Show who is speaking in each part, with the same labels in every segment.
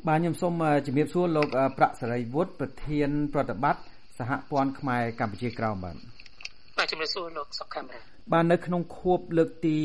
Speaker 1: បាទខ្ញុំសូមជំរាបសួរលោកប្រាក់សេរីវុឌ្ឍប្រធានប្រតិបត្តិសហព័ន្ធខ្មែរកម្ពុជាក្រោម
Speaker 2: បាទជំរាបសួរលោកសុកកាមេរ៉ា
Speaker 1: បាទនៅក្នុងខួបលើកទី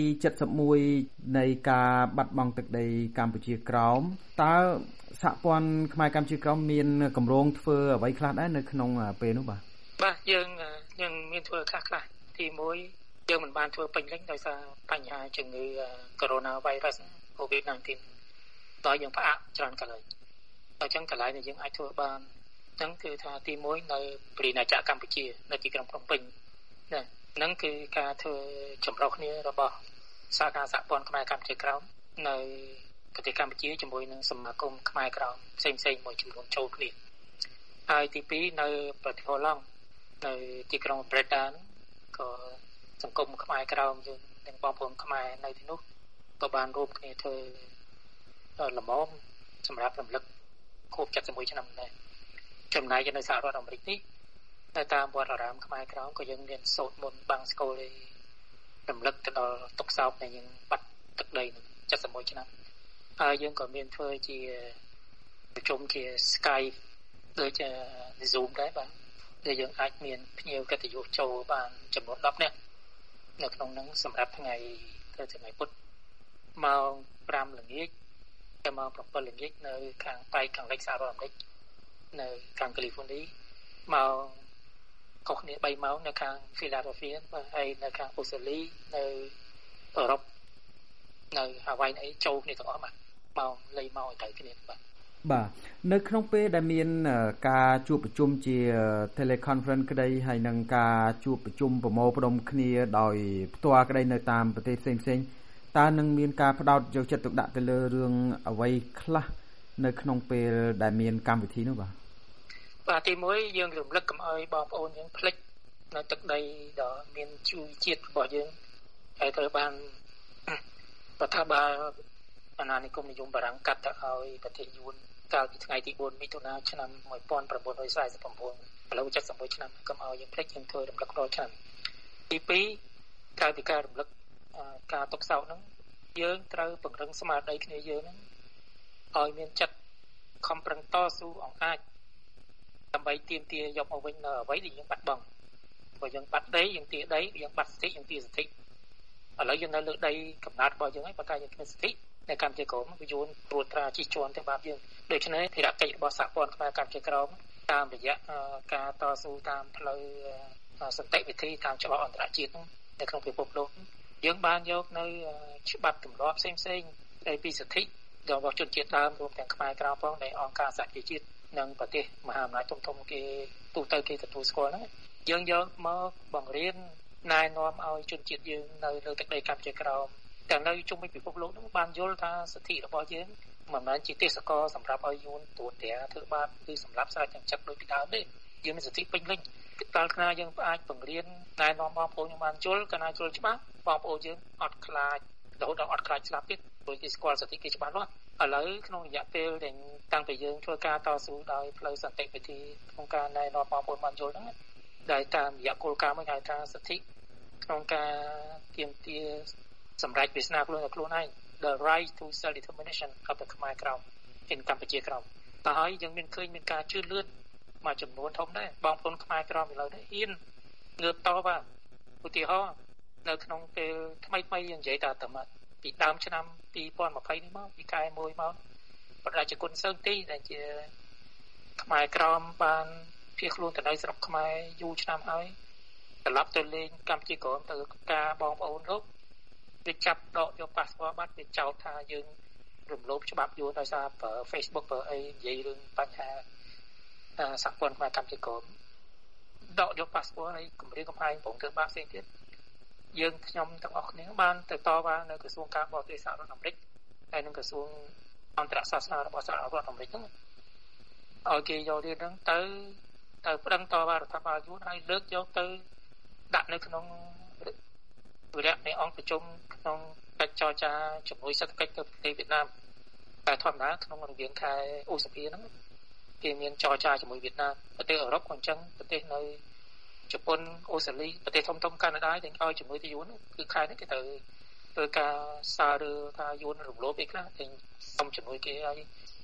Speaker 1: 71នៃការបាត់បង់ទឹកដីកម្ពុជាក្រោមតើសហព័ន្ធខ្មែរកម្ពុជាក្រោមមានគម្រោងធ្វើអ្វីខ្លះដែរនៅក្នុងពេលនោះ
Speaker 2: បាទយើងមានធ្វើខ្លះទី1យើងមិនបានធ្វើពេញលេញដោយសារបញ្ហាជំងឺ Coronavirus COVID-19 ដោយយើងផ្អាកច្រើនកន្លែងអញ្ចឹងកន្លែងដែលយើងអាចធ្វើបានហ្នឹងគឺថាទី1នៅព្រះរាជាណាចក្រកម្ពុជានៅទីក្រុងភ្នំពេញណាហ្នឹងគឺការធ្វើចម្រុះគ្នារបស់សហការសហព័ន្ធខ្មែរកម្ពុជាក្រោមនៅប្រទេសកម្ពុជាជាមួយនឹងសមាគមខ្មែរក្រោមផ្សេងៗមួយចំនួនចូលគ្នាហើយទី2នៅប្រទេសហូឡង់នៅទីក្រុងប្រេតាក៏សង្គមខ្មែរក្រោមយើងនិងបងប្អូនខ្មែរនៅទីនោះក៏បានរួមគ្នាធ្វើលំមសម្រាប់រំលឹកខួប71ឆ្នាំដែរចំណែកនៅសហរដ្ឋអាមេរិកនេះនៅតាមវត្តអារាមខ្មែរក្រោមក៏យើងមានសូត្រមន្តបាំងស្គររំលឹកទៅដល់ទុក្ខសោកដែលយើងបាត់ទឹកដីនឹង71ឆ្នាំហើយយើងក៏មានធ្វើជាប្រជុំជា Skype ដូចជា Zoom ដែរបាទដែលយើងអាចមានភ្ញៀវកិត្តិយសចូលបានចំនួន10នាក់នៅក្នុងហ្នឹងសម្រាប់ថ្ងៃពុធម៉ោង5ល្ងាចដល់ម៉ោង7ល្ងាចនៅខាងប៉ែកខាងលិចសហរដ្ឋអាមេរិកនៅខាងកាលីហ្វ័រញ៉ាមកខុសគ្នា3ម៉ោងនៅខាង Philadelphia ហើយនៅខាងអូស្ត្រាលីនៅអឺរ៉ុបនៅហាវ៉ៃអីចូលគ្នាទាំងអស់បាទម៉ោងលេខម៉ោងឲ្យត្រូវគ្នាបាទ
Speaker 1: នៅក្នុងពេលដែលមានការជួបប្រជុំជា teleconference ក្តីហើយនឹងការជួបប្រជុំប្រមូលផ្ដុំគ្នាដោយផ្ទាល់ក្តីនៅតាមប្រទេសផ្សេងៗតើនឹងមានការផ្ដោតយកចិត្តទុកដាក់ទៅលើរឿងអ្វីខ្លះនៅក្នុងពេលដែលមានកម្មវិធីនោះ
Speaker 2: បាទទី1យើងរំលឹកកុំឲ្យបងប្អូនយើងភ្លេចនៅទឹកដីដ៏មានជីវជាតិរបស់យើងហើយត្រូវបានរដ្ឋាភិបាលអាណានិគមនិយមបារាំងកាត់ទៅឲ្យប្រទេសយួនកាលពីថ្ងៃទី4មិថុនាឆ្នាំ1949ឥឡូវ71ឆ្នាំកុំឲ្យយើងភ្លេចយើងធ្វើរំលឹករាល់ឆ្នាំទី2ក្រៅពីការរំលឹកការទុកសោកហ្នឹងយើងត្រូវពង្រឹងស្មារតីគ្នាយើងហ្នឹងឲ្យមានចិត្តខំប្រឹងតស៊ូអង្អាចដើម្បីទាមទារយកមកវិញនៅអ្វីដែលយើងបាត់បង់បើយើងបាត់ដីយើងទារដីយើងបាត់សិទ្ធិយើងទារសិទ្ធិឥឡូវយើងនៅលើដីកំណើតរបស់យើងហើយបើតែយើងគ្មានសិទ្ធិនៅកម្ពុជាក្រមវាយួនត្រួតត្រាជិះជាន់ទៅបាបយើងដូច្នេះភារកិច្ចរបស់សហព័ន្ធខ្មែរកម្ពុជាក្រមតាមរយៈការតស៊ូតាមផ្លូវសន្តិវិធីតាមច្បាប់អន្តរជាតិនៅក្នុងពិភពលោកយើងបានយកនៅច្បាប់ទម្លាប់ផ្សេងៗពីសិទ្ធិរបស់ជនជាតិដើមរួមទាំងខ្មែរក្រមផងដែលអង្គការសហប្រជាជាតិនិងប្រទេសមហាអំណាចធំៗគេទូទៅគេទទួលស្គាល់ហ្នឹងយើងយកមកបង្រៀនណែនាំឲ្យជនជាតិយើងនៅលើទឹកដីកម្ពុជាក្រមទាំងនៅជុំវិញពិភពលោកហ្នឹងបានយល់ថាសិទ្ធិរបស់យើងមិនមែនជាទេសកលសម្រាប់ឲ្យយួនត្រួតត្រាធ្វើបាបឬសម្រាប់ស្រេចទាំងចិត្តដូចពីដើមទេយើងមានសិទ្ធិពេញលេញកាលណាយើងអាចបង្រៀនណែនាំបងប្អូនយើងបានយល់កាលណាយល់ច្បាស់បងប្អូនយើងអត់ខ្លាចរហូតដល់អត់ខ្លាចស្លាប់ទៀតព្រោះគេស្គាល់សិទ្ធិគេច្បាស់លាស់ឥឡូវក្នុងរយៈពេលដែលតាំងពីយើងធ្វើការតស៊ូដោយផ្លូវសន្តិវិធីក្នុងការណែនាំបងប្អូនបានយល់ហ្នឹងដែលតាមរយៈគោលការណ៍មួយហៅថាសិទ្ធិក្នុងការទាមទារសម្រេចវាសនាខ្លួនឯង The right to self determination របស់ ខ្មែរក្រោមកម្ពុជាក្រោមតែហើយយើងមានឃើញមានការជឿនលឿនមួយចំនួនធំដែរបងប្អូនខ្មែរក្រោមឥឡូវនេះហ៊ានងើបតបឧទាហរណ៍នៅក្នុងពេលថ្មីយើងនិយាយតែពីដើមឆ្នាំ2020នេះមកពីខែ1មកប្រជាជនសើទីដែលជាខ្មែរក្រមបានភៀសខ្លួនទៅនៅស្រុកខ្មែរយូរឆ្នាំហើយត្រឡប់ទៅលេងកម្ពុជាក្រមទៅការបងប្អូនលោកវាចាប់ដកយកប៉ាសពតបាត់វាចោទថាយើងរំលោភច្បាប់យួនដោយសារប្រើ Facebook ប្រើអីនិយាយរឿងបញ្ហាសហព័ន្ធខ្មែរកម្ពុជាក្រមដកយកប៉ាសពតហើយគម្រាមកំហែងប្រងធ្វើបាបផ្សេងទៀតយើងខ្ញុំទាំងអស់គ្នាបានទៅតវ៉ានៅក្រសួងការបរទេសសហរដ្ឋអាមេរិកហើយនឹងក្រសួងអន្តរសាសនារបស់សហរដ្ឋអាមេរិកហ្នឹងឲ្យគេយករឿងហ្នឹងទៅប្តឹងតវ៉ារដ្ឋាភិបាលយួនហើយលើកយកទៅដាក់នៅក្នុងវិរៈនៃអង្គប្រជុំក្នុងកិច្ចចរចាជំនួយសេដ្ឋកិច្ចទៅប្រទេសវៀតណាមតែធម្មតាក្នុងរង្វៀងខែឧសភាហ្នឹងគេមានចរចាជាមួយវៀតណាមប្រទេសអឺរ៉ុបក៏អញ្ចឹងប្រទេសនៅជប៉ុនអូស្ត្រាលីប្រទេសធំៗកាណាដាទាំងឲ្យជាមួយទៅយួនគឺខែនេះគេទៅធ្វើការសារឬថាយួនរំលោភអីខ្លះទាំងសុំជំនួយគេឲ្យ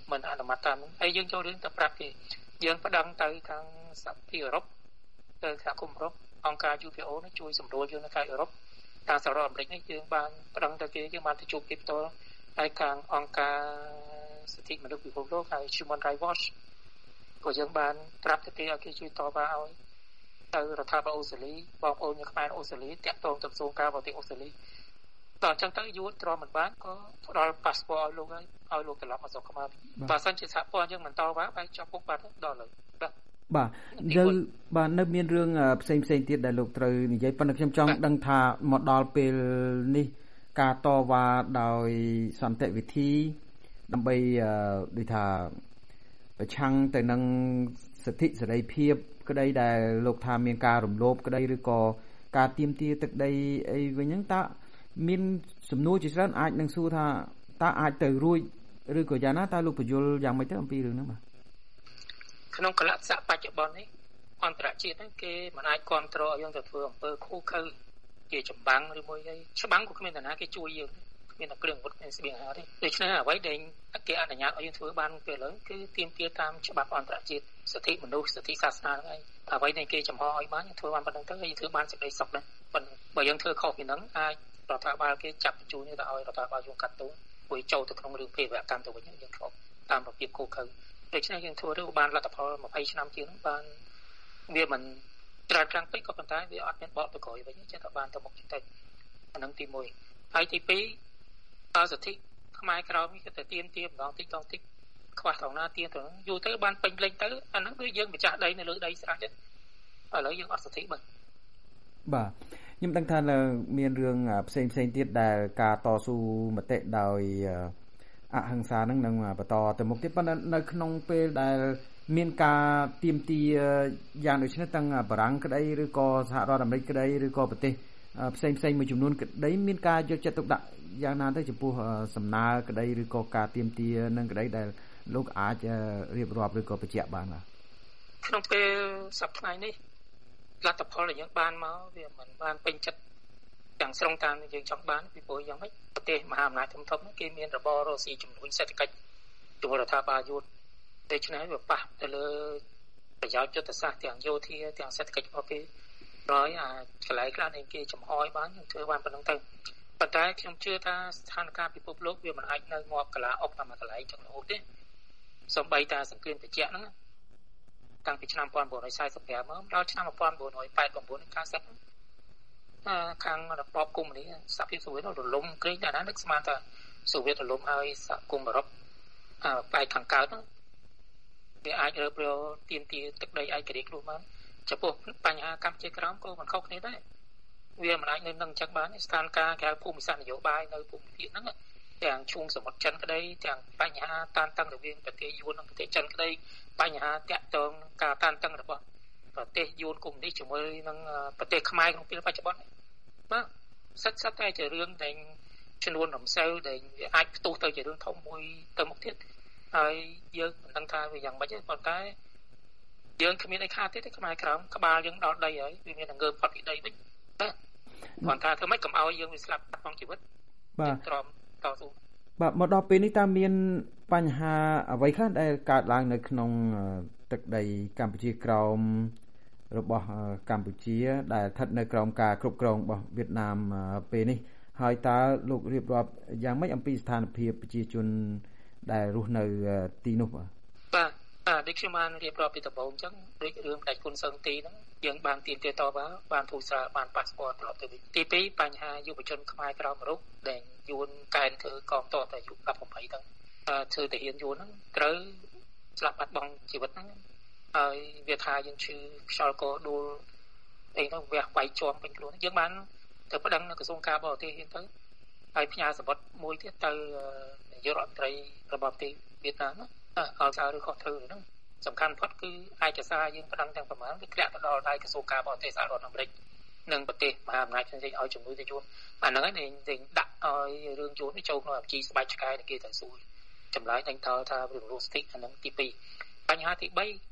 Speaker 2: មិនអនុម័តតាមហើយយើងចូលរឿងទៅប្រាប់គេយើងផ្ដឹងទៅខាងសហភាពអឺរ៉ុបទៅសហគមន៍អឺរ៉ុបអង្គការ UPO នេះជួយសម្រួលយើងនៅខេត្តអឺរ៉ុបតាមសហរដ្ឋអាមេរិកនេះយើងបានផ្ដឹងទៅគេយើងបានទៅជួបគេផ្ទាល់ហើយខាងអង្គការសិទ្ធិមនុស្សពិភពលោកហើយ Human Rights Watch ក៏យើងបានប្រាប់ទៅគេឲ្យគេជួយតវ៉ាឲ្យទៅរដ្ឋាភិបាលអូស្ត្រាលីបងប្អូនយើងខ្មែរអូស្ត្រាលីតាក់ទងទៅក្រសួងការបរទេសអូស្ត្រាលីតោះអញ្ចឹងទៅយួនទ្រាំមិនបានក៏ផ្ដល់ប៉ាសពតឲ្យលោកហើយឲ្យលោកត្រឡប់មកស្រុកខ្មែរបើសិនជាសហព័ន្ធយើងមិនតវ៉ាបែរជាប់ពុកបាត់ដល់លើ
Speaker 1: បាទយើងបាទនៅមានរឿងផ្សេងទៀតដែលលោកត្រូវនិយាយប៉ុន្តែខ្ញុំចង់ដឹងថាមកដល់ពេលនេះការតវ៉ាដោយសន្តិវិធីដើម្បីដូចថាប្រឆាំងទៅនឹងសិទ្ធិសេរីភាពក្តីដែលលោកថាមានការរំលោភក្តីឬក៏ការទាមទារទឹកដីអីវិញហ្នឹងតើមានសំណួរជាច្រើនអាចនឹងសួរថាតើអាចទៅរួចឬក៏យ៉ាងណាតើលោកបញ្យល់យ៉ាងម៉េចទៅអំពីរឿងហ្នឹងបាទ
Speaker 2: ក្នុងកលៈស័កបច្ចុប្បន្ននេះអន្តរជាតិហ្នឹងគេមិនអាចគ្រប់គ្រងឲ្យយើងទៅធ្វើអំពើឃោឃៅជាចម្បាំងឬមួយអីច្បាំងក៏គ្មានតាណាគេជួយយើងមានតែគ្រឿងអាវុធមានស្បៀងអាហារទេដូច្នេះអ្វីដែលគេអនុញ្ញាតឲ្យយើងធ្វើបានពេលឥឡូវគឺទាមទារតាមច្បាប់អន្តរជាតិសិទ្ធិមនុស្សសិទ្ធិសាសនាហ្នឹងឯងអ្វីដែលគេចំហឲ្យបានយើងធ្វើបានប៉ុណ្្នឹងទៅហើយយើងធ្វើបានសេចក្តីសុខដែរប៉ុន្តែបើយើងធ្វើខុសពីហ្នឹងអាចរដ្ឋាភិបាលគេចាប់បញ្ជូនទៅឲ្យរដ្ឋាភិបាលយើងកាត់ទោសពួកចូលទៅក្នុងរឿងភេរវកម្មទៅវិញយើងធ្លាប់តាមរបៀបឃោឃៅដូច្នេះយើងធ្វើទៅបានលទ្ធផល20ឆ្នាំជាងហ្នឹងបានវាមិនត្រាស់ខ្លាំងពេកក៏ប៉ុន្តែវាអត់មានបកទៅក្រោយវិញចេះតែបានទៅមុខទៅអាហ្នឹងទី1ហើយទី2តើសិទ្ធិខ្មែរក្រោមនេះគេទៅទៀមម្ដងតិចខ្វះត្រង់ណាទៀមទៅយូរទៅបានពេញលេញទៅអាហ្នឹងគឺយើងម្ចាស់ដីនៅលើដីស្រេចទេឥឡូវយើងអត់សិទ្ធិបាទ
Speaker 1: ខ្ញុំដឹងថាមានរឿងផ្សេងទៀតដែលការតស៊ូមតិដោយអហិង្សានឹងបន្តទៅមុខទៀតប៉ុន្តែនៅក្នុងពេលដែលមានការទាមទារយ៉ាងដូចនេះទាំងបារាំងក្តីឬក៏សហរដ្ឋអាមេរិកក្តីឬក៏ប្រទេសផ្សេងមួយចំនួនក្តីមានការយកចិត្តទុកដាក់យ៉ាងណាទៅចំពោះសំណើក្តីឬក៏ការទាមទារនឹងក្តីដែលលោកអាចរៀបរាប់ឬក៏បញ្ជាក់បានបាទ
Speaker 2: ក្នុងពេលសប្តាហ៍នេះលទ្ធផលដែលយើងបានមកវាមិនបានពេញចិត្តទាំងស្រុងតាមយើងចង់បានពីព្រោះយ៉ាងម៉េចប្រទេសមហាអំណាចធំគេមានរបបរកស៊ីជំនួយសេដ្ឋកិច្ចពីរដ្ឋាភិបាលយួនដូច្នេះវាប៉ះទៅលើប្រយោជន៍យុទ្ធសាស្ត្រទាំងយោធាទាំងសេដ្ឋកិច្ចរបស់គេហើយកន្លែងខ្លះដែលគេចំហឲ្យបានយើងធ្វើបានប៉ុណ្្នឹងទៅប៉ុន្តែខ្ញុំជឿថាស្ថានភាពពិភពលោកវាមិនអាចនៅងាប់កន្លះអុកតាមកន្លែងចឹងរហូតទេសូម្បីតែសង្គ្រាមត្រជាក់ហ្នឹងតាំងពីឆ្នាំ1945មកដល់ឆ្នាំ1989 90ខាងរបបកុម្មុយនីសសហភាពសូវៀតរលំក្រែងតែណានឹកស្មានថាសូវៀតរលំហើយសហគមន៍អឺរ៉ុបផ្នែកខាងកើតហ្នឹងវាអាចរើបរកទាមទារទឹកដីឯករាជ្យខ្លួនបានចំពោះបញ្ហាកម្ពុជាក្រោមក៏មិនខុសគ្នាដែរវាមិនអាចនៅនឹងចឹងបានស្ថានភាពគេហៅភូមិសាស្ត្រនយោបាយនៅភូមិភាគហ្នឹងទាំងឈូងសមុទ្រចិនក្តីទាំងបញ្ហាតានតឹងរវាងប្រទេសយួននិងប្រទេសចិនក្តីបញ្ហាតាក់ទងការតានតឹងរបស់ប្រទេសយួនកុម្មុយនីសជាមួយនឹងប្រទេសខ្មែរក្នុងពេលបច្ចុប្បន្នបាទសិតតែជារឿងដែលឈ្នួនរំសើដែលវាអាចផ្ទុះទៅជារឿងធំមួយទៅមុខទៀតហើយយើងមិនដឹងថាវាយ៉ាងម៉េចទេប៉ុន្តែយើងគ្មានអីខាតទេខ្មែរក្រោមក្បាលយើងដល់ដីហើយវាមានតែងើបផុតពីដីវិញបាទគាត់ថាធ្វើម៉េចកុំឲ្យយើងវាស្លាប់ក្នុងជីវិត
Speaker 1: បាទ
Speaker 2: ទ្រាំតស៊ូ
Speaker 1: បាទមកដល់ពេលនេះតើមានបញ្ហាអ្វីខ្លះដែលកើតឡើងនៅក្នុងទឹកដីកម្ពុជាក្រោមរបស់កម្ពុជាដែលស្ថិតនៅក្រោមការគ្រប់គ្រងរបស់វៀតណាមពេលនេះហើយតើលោករៀបរាប់យ៉ាងម៉េចអំពីស្ថានភាពប្រជាជនដែលរស់នៅទីនោះ
Speaker 2: បាទដូចខ្ញុំបានរៀបរាប់ពីដំបូងអញ្ចឹងដូចរឿងផ្ដាច់គុណសឹងទីហ្នឹងយើងបានទាមទារតបបានធូរស្រាលបានប៉ាសពតត្រឡប់ទៅវិញទី2បញ្ហាយុវជនខ្មែរក្រៅមរុកដែលយួនកែនធ្វើកងទ័ពតែអាយុ18ហ្នឹងធ្វើទាហានយួនហ្នឹងត្រូវស្លាប់បាត់បង់ជីវិតហ្នឹងហើយវាថាយើងឈឺខ្យល់កដួលអីហ្នឹងវាវាយជាប់ពេញខ្លួនយើងបានទៅប្តឹងនៅក្រសួងការបរទេសទៅហើយផ្ញើសម្បត្តិមួយទៀតទៅនាយករដ្ឋមន្ត្រីរបស់ប្រទេសវៀតណាមឲ្យសារឬខុសត្រូវហ្នឹងសំខាន់ផុតគឺឯកសារយើងប្តឹងទាំងប្រមាណវាធ្លាក់ទៅដល់ដៃក្រសួងការបរទេសសហរដ្ឋអាមេរិកនិងប្រទេសមហាអំណាចផ្សេងៗឲ្យជំនួយទៅយួនអាហ្នឹងឯងដាក់ឲ្យរឿងយួននេះចូលក្នុងអភិជីស្បែកឆ្កែដែលគេទៅសួរចម្លើយតែងថារឿង logistic អាហ្នឹងទី2បញ្ហាទី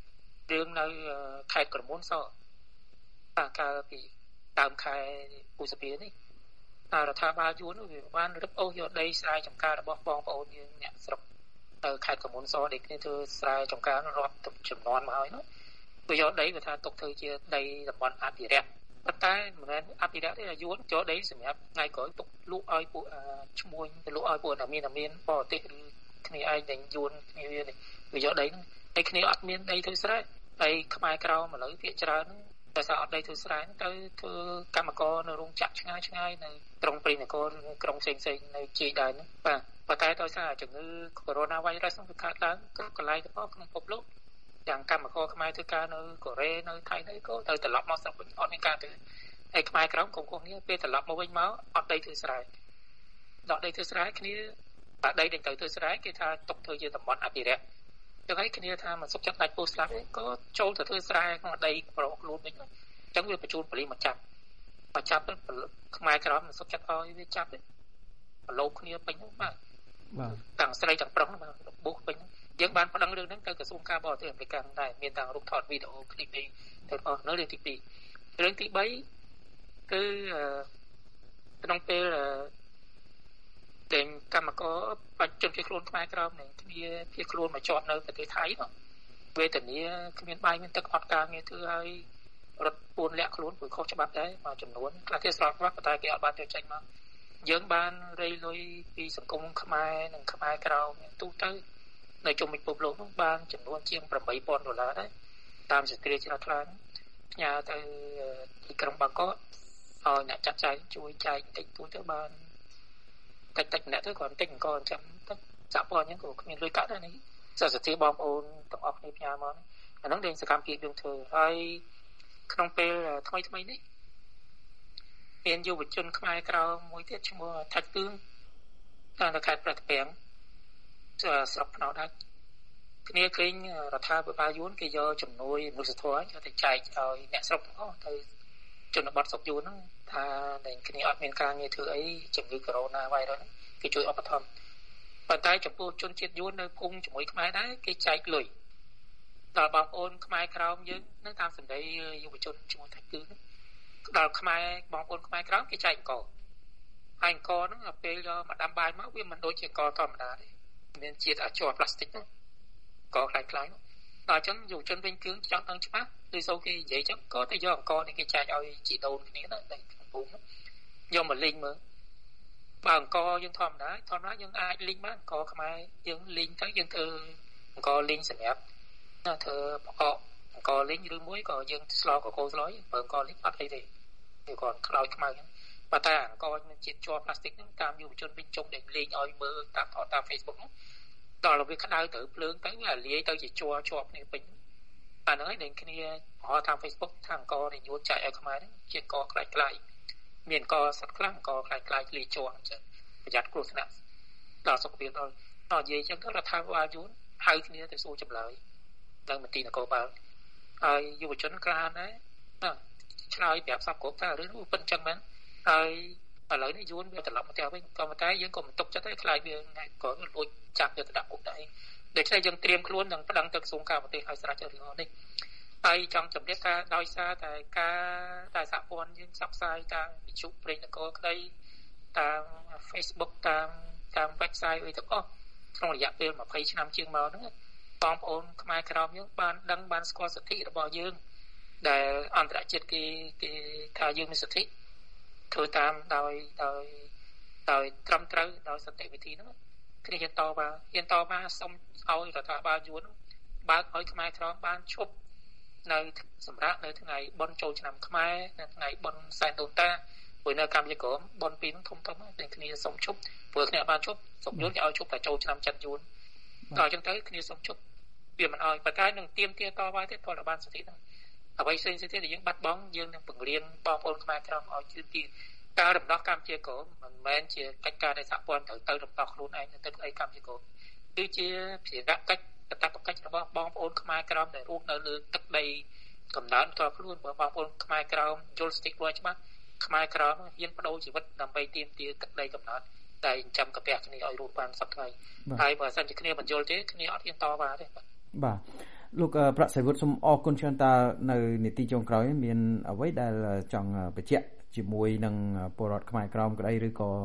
Speaker 2: 3រឿងនៅខេត្តក្រមួនសកាលពីដើមខែឧសភានេះរដ្ឋាភិបាលយួនវាបានរឹបអូសយកដីស្រែចម្ការរបស់បងប្អូនយើងអ្នកស្រុកនៅខេត្តកមុនសដែលគ្នាធ្វើស្រែចម្ការរាប់ចំនួនមកហើយនោះវាយកដីវាថាទុកធ្វើជាដីតំបន់អភិរក្សប៉ុន្តែមិនមែនអភិរក្សទេយួនចូលដីសម្រាប់ថ្ងៃក្រោយទុកលក់ឲ្យពួកឈ្មួញទៅលក់ឲ្យពួកដែលមានបរទេសឬគ្នាឯងដែលយួនគ្នាវាយកដីហ្នឹងហើយគ្នាអត់មានដីធ្វើស្រែហើយខ្មែរក្រមឥឡូវភាគច្រើនហ្នឹងតែសារអត់ដីធ្វើស្រែហ្នឹងទៅធ្វើកម្មករនៅរោងចក្រឆ្ងាយនៅក្រុងព្រៃនគរឬក្រុងផ្សេងនៅជាយដែរហ្នឹងបាទប៉ុន្តែដោយសារជំងឺ Coronavirus ហ្នឹងវាកើតឡើងគ្រប់កន្លែងទាំងអស់ក្នុងពិភពលោកទាំងកម្មករខ្មែរធ្វើការនៅកូរ៉េនៅថៃនេះក៏ទៅត្រឡប់មកស្រុកវិញអត់មានការធ្វើហើយខ្មែរក្រមគ្រប់គ្នាពេលត្រឡប់មកវិញមកអត់ដីធ្វើស្រែដកដីធ្វើស្រែគ្នាបាទដីដែលទៅធ្វើស្រែគេថាຕົកធ្វើជាតំបន់អភិរក្សចឹងហើយគ្នាថាមិនសុខចិត្តដាច់ពោះស្លាប់ទេក៏ចូលទៅធ្វើស្រែក្នុងដីប្រកខ្លួនវិញចឹងវាបញ្ជូនប៉ូលីសមកចាប់ខ្មែរក្រមមិនសុខចិត្តឲ្យវាចាប់ទេប្រឡូកគ្នាពេញហ្នឹងបាទទាំងស្រីទាំងប្រុសបាទរបួសពេញយើងបានប្តឹងរឿងហ្នឹងទៅក្រសួងការបរទេសអាមេរិកដែរមានទាំងរូបថតវីដេអូឃ្លីបអីទៅអស់នៅរឿងទី2រឿងទី3គឺក្នុងពេលទាំងកម្មករបច្ចុប្បន្នជាខ្លួនខ្មែរក្រមនឹងគ្នាភៀសខ្លួនមកជាប់នៅប្រទេសថៃនោះវេទនាគ្មានបាយមានទឹកអត់ការងារធ្វើឲ្យរត់ពួនលាក់ខ្លួនព្រោះខុសច្បាប់ដែរមួយចំនួនខ្លះគេស្របច្បាប់តែគេអត់បានទៅចេញមកយើងបានរៃលុយពីសង្គមខ្មែរនិងខ្មែរក្រមទូទៅនៅជុំវិញពិភពលោកនោះបានចំនួនជាង$8,000ដែរតាមសេចក្តីជ្រះថ្លាផ្ញើទៅទីក្រុងបាងកកឲ្យអ្នកចាត់ចែងជួយចែកតិចតួចទៅបានតិចម្នាក់ទៅគាត់តិចអង្គអញ្ចឹងទៅសហព័ន្ធហ្នឹងក៏គ្មានលុយកាក់ដែរនេះសិទ្ធិបងប្អូនទាំងអស់គ្នាផ្ញើមកអាហ្នឹងដែលសកម្មភាពយើងធ្វើហើយក្នុងពេលថ្មីនេះមានយុវជនខ្មែរក្រៅមួយទៀតឈ្មោះថាច់គឺតាមខេត្តប្រតាពាំងស្រុកភ្នំដាច់គ្នាឃើញរដ្ឋាភិបាលយួនគេយកជំនួយមនុស្សធម៌យកទៅចែកឲ្យអ្នកស្រុកទាំងអស់ទៅជនបទស្រុកយួនហ្នឹងថាដែលគ្នាអត់មានការងារធ្វើអីជំងឺ Coronavirus គេជួយឧបត្ថម្ភប៉ុន្តែចំពោះជនជាតិយួននៅភូមិជាមួយខ្មែរដែរគេចែកលុយដល់បងប្អូនខ្មែរក្រមយើងនៅតាមសម្ដីយុវជនឈ្មោះថាគឺដល់ខ្មែរបងប្អូនខ្មែរក្រមគេចែកអង្គហើយអង្គហ្នឹងពេលយកមកដាំបាយមកវាមិនដូចជាអង្គធម្មតាទេមានជាតិអាជាប់ផ្លាស្ទិកហ្នឹងក៏ខ្លាំងៗដល់អញ្ចឹងយុវជនវិញគឺចង់ដឹងច្បាស់ដូចសូវគេនិយាយអញ្ចឹងក៏ទៅយកអង្គនេះគេចែកឲ្យជីដូនគ្នាណាតែក្នុងភូមិយកមកលេងមើលបើអង្គយើងធម្មតាយើងអាចលេងបានអង្គខ្មែរយើងលេងទៅយើងធ្វើអង្គលេងសម្រាប់ណាធ្វើប្រកបអង្គលេងឬមួយក៏យើងស្លោកកោស្លយបើអង្គលេងអត់អីទេវាគាត់ខ្លោចខ្មៅហ្នឹងប៉ុន្តែអង្គមានជាតិជាប់ផ្លាស្ទិកហ្នឹងតាមយុវជនវិញជុំដែលលេងឲ្យមើលតាម Facebook ហ្នឹងដល់វាក្តៅទៅភ្លើងទៅវាលាយទៅជាជាប់គ្នាពេញអាហ្នឹងឯងដែលគ្នាហៅតាម Facebook ថាអង្គនេះយួនចែកឲ្យខ្មែរហ្នឹងជាអង្គខ្លាយមានកសិតខ្លាំងអង្គខ្លាយលាយជាប់អញ្ចឹងប្រយ័ត្នគ្រោះថ្នាក់ដល់សុខភាពដល់និយាយអញ្ចឹងទៅរដ្ឋាភិបាលយួនហៅគ្នាទៅសួរចម្លើយនៅមន្ទីរនគរបាលហើយយុវជនក្លាហានដែរឆ្លើយប្រាប់សពគ្រប់ថារឿងនោះពិតអញ្ចឹងមែនហើយឥឡូវនេះយួនវាត្រឡប់មកផ្ទះវិញក៏ប៉ុន្តែយើងក៏មិនទុកចិត្តទេខ្លាចវាក៏លួចចាប់យកទៅដាក់គុកដែរដូច្នេះយើងត្រៀមខ្លួននឹងប្តឹងទៅក្រសួងការបរទេសឲ្យស្រេចរឿងនេះហើយចង់ជម្រាបថាដោយសារតែការតែសហព័ន្ធយើងផ្សព្វផ្សាយតាមវិទ្យុព្រេងនគរក្តីតាម Facebook តាម website អីទាំងអស់ក្នុងរយៈពេល20ឆ្នាំជាងមកហ្នឹងបងប្អូនខ្មែរក្រមយើងបានដឹងបានស្គាល់សិទ្ធិរបស់យើងដែលអន្តរជាតិគេថាយើងមានសិទ្ធិធ្វើតាមដោយត្រឹមត្រូវដោយសន្តិវិធីហ្នឹងគ្នាហ៊ានតបថាសូមឲ្យរដ្ឋាភិបាលយួនបើកឲ្យខ្មែរក្រមបានឈប់នៅសម្រាប់នៅថ្ងៃបុណ្យចូលឆ្នាំខ្មែរនៅថ្ងៃបុណ្យសែនដូនតាព្រោះនៅកម្ពុជាក្រមបុណ្យពីរហ្នឹងធំតែគ្នាសូមឈប់ព្រោះគ្នាបានឈប់សូមយួនគេឲ្យឈប់តែចូលឆ្នាំចិនយួនដល់អញ្ចឹងទៅគ្នាសូមឈប់វាមិនឲ្យប៉ុន្តែនឹងទៀមទាតបទៀតតរបានសិទ្ធិហ្នឹងអ្វីផ្សេងៗទៀតដែលយើងបាត់បង់យើងនឹងបង្រៀនបងប្អូនខ្មែរក្រមឲ្យជឿទីការរំដោះកម្ពុជាក្រមមិនមែនជាកិច្ចការនៃសហព័ន្ធទៅរំដោះខ្លួនឯងទៅអីកម្ពុជាក្រមគឺជាភារកិច្ចកាតព្វកិច្ចរបស់បងប្អូនខ្មែរក្រមដែលរស់នៅលើទឹកដីកំណើតផ្ទាល់ខ្លួនបើបងប្អូនខ្មែរក្រមយល់ស្ទីករួចច្បាស់ខ្មែរក្រមហ៊ានបដូរជីវិតដើម្បីទាមទារទឹកដីកំណើតតែចិញ្ចឹមកាពះគ្នាឲ្យរស់បានសប្តាហ៍ហើយបើសិនជាគ្នាមិនយល់ទេគ្នាអត់ហ៊ានតវ៉ាទេ
Speaker 1: បាទលោកប្រាក់សៃវុឌ្ឍសូមអរគុណច្រើនតើនៅនីតិចុងក្រោយមានអ្វីដែលចង់បញ្ជាក់ជាមួយនឹងពលរដ្ឋខ្មែរក្រមក្តីឬក៏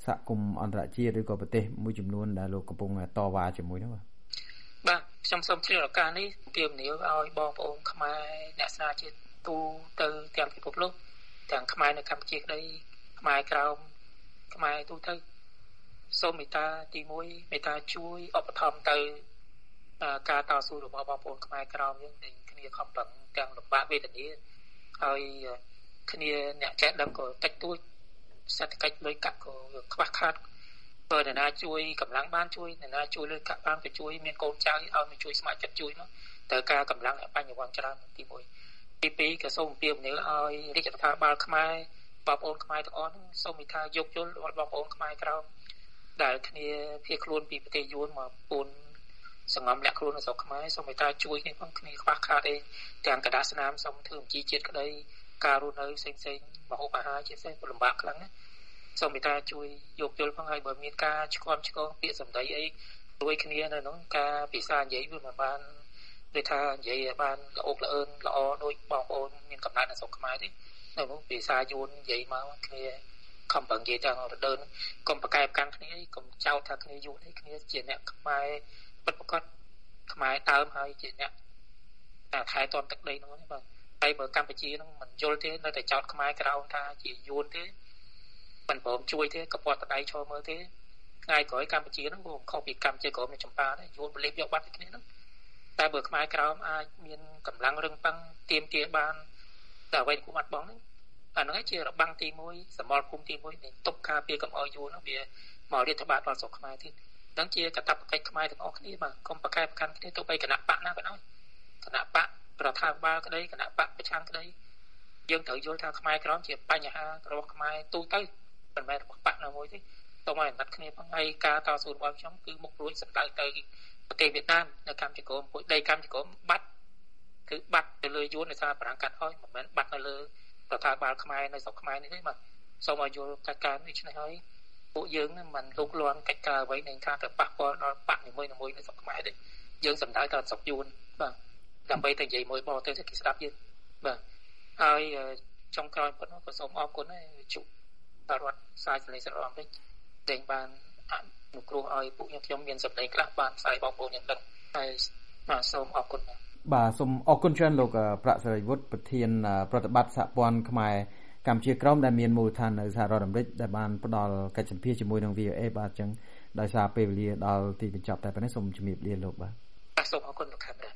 Speaker 1: សហគមន៍អន្តរជាតិឬក៏ប្រទេសមួយចំនួនដែលលោកកំពុងតវ៉ាជាមួយនោះ
Speaker 2: បាទខ្ញុំសូមជម្រាបឱកាសនេះពីមនីឲ្យបងប្អូនខ្មែរអ្នកស្នាជាតិទូទៅទាំងពិភពលោកទាំងខ្មែរនៅកម្ពុជាក្តីខ្មែរក្រោមខ្មែរទូទៅសូមមេត្តាទី1មេត្តាជួយឧបត្ថម្ភទៅការតស៊ូរបស់បងប្អូនខ្មែរក្រោមយើងដែលគ្នាខំប្រឹងទាំងលំបាកវេទនាហើយគ្នាអ្នកចេះដឹងក៏តិចតួចសេដ្ឋកិច្ចលុយកាក់ក៏ខ្វះខាតបើអ្នកណាជួយកម្លាំងបានជួយអ្នកណាជួយលុយកាក់បានក៏ជួយមានកូនចៅឲ្យមកជួយស្ម័គ្រចិត្តជួយនោះតើការកម្លាំងបញ្ញវន្តច្រើនទី1ទី2ក៏សូមអំពាវនាវឲ្យរាជរដ្ឋាភិបាលខ្មែរបងប្អូនខ្មែរទាំងអស់សូមមេត្តាយោគយល់ដល់បងប្អូនខ្មែរក្រោមដែលគ្នាភៀសខ្លួនពីប្រទេសយួនមកពូនសង្ងំលាក់ខ្លួននៅស្រុកខ្មែរសូមមេត្តាជួយគ្នាផងគ្នាខ្វះខាតទាំងកដាស្នាមសូមធ្វើអំជីជាតិក្តីការរស់នៅផ្សេងមហូបអាហារជាផ្សេងលំបាកខ្លាំងណាស់សូមមេត្តាជួយយោគយល់ផងហើយបើមានការឆ្គាំឆ្គងពាក្យសម្ដីអីជួយគ្នានៅក្នុងការពិសានិយាយវាមិនបានដូចថានិយាយឲ្យបានល្អអឿនល្អដូចបងប្អូនមានកំណត់នៅស្រុកខ្មែរទេនៅនោះភាសាយួននិយាយមកគ្នាខំប្រឹងនិយាយទាំងរដូវកុំប្រកែកកាន់គ្នាកុំចោទថាគ្នាយួនឯគ្នាជាអ្នកខ្មែរពិតប្រាកដខ្មែរដើមហើយជាអ្នកថែទាំទឹកដីនោះទេបាទហើយបើកម្ពុជានឹងមិនយល់ទេនៅតែចោទខ្មែរក្រោមថាជាយួនទេមិនព្រមជួយទេកពាត់តដៃឈរមើលទេថ្ងៃក្រោយកម្ពុជានឹងខុសពីកម្ពុជាក្រោមនៅចម្ប៉ាទេយួនបលេបយកបាត់ពីគ្នាហ្នឹងតែបើខ្មែរក្រោមអាចមានកម្លាំងរឹងប៉ឹងទៀមទាបានតែអ្វីដែលគុំអត់បងហ្នឹងអាហ្នឹងជារបាំងទី1សមរភូមិទី1នៃតុបការពារកំអយយួនហ្នឹងវាមករាជបាលដល់ស្រុកខ្មែរទៀតហ្នឹងជាកាតព្វកិច្ចខ្មែរទាំងអស់គ្នាបាទកុំប្រកែកប្រកាន់គ្នាទៅបីគណៈបកណាក៏ដោយគណៈបករដ្ឋាភិបាលក្តីគណៈបកប្រឆាំងក្តីយើងត្រូវយល់ថាខ្មែរក្រមជាបញ្ហារបស់ខ្មែរទូទៅមិនមែនរបស់បកណាមួយទេសូមឲ្យអាណិតគ្នាផងហើយការតស៊ូរបស់ខ្ញុំគឺមុខរួចសម្ដៅទៅប្រទេសវៀតណាមនៅកម្ពុជាក្រមពួកដីកម្ពុជាក្រមបាត់គឺបាត់ទៅលើយួនដោយសារបារាំងកាត់ហើយមិនមែនបាត់នៅលើរដ្ឋាភិបាលខ្មែរនៅស្រុកខ្មែរនេះទេបាទសូមឲ្យយល់កិច្ចការនេះឆ្នេះហើយពួកយើងនឹងមិនលូកលាន់កិច្ចការអ្វីនឹងថាទៅប៉ះពាល់ដល់បកនីមួយៗនៅស្រុកខ្មែរទេយើងសម្ដៅទៅស្រុកយួនបាទដើម្បីទៅនិយាយមួយបរទេសគេស្ដាប់យើងបាទហើយចុងក្រោយប៉ុណ្ណោះក៏សូមអរគុណហើយជូបរដ្ឋសាយសលេងស្រឡំពេកតែបានអនុគ្រោះឲ្យពួកខ្ញុំមានសម្ដីខ្លះបានផ្សាយបងប្អូនយើងដឹងហើយបាទសូមអរគុណ
Speaker 1: បាទសូមអរគុណច្រើនលោកប្រាក់សេរីវុឌ្ឍប្រធានប្រតិបត្តិសហព័ន្ធខ្មែរកម្ពុជាក្រមដែលមានមូលដ្ឋាននៅសហរដ្ឋអាមេរិកដែលបានផ្ដល់កិច្ចសម្ភាសជាមួយនឹង VOA បាទអញ្ចឹងដោយសារពេលវេលាដល់ទីបញ្ចប់តែប៉ុណ្ណេះសូមជម្រាបលាលោកបាទ
Speaker 2: សូមអរគុណលោកខាត់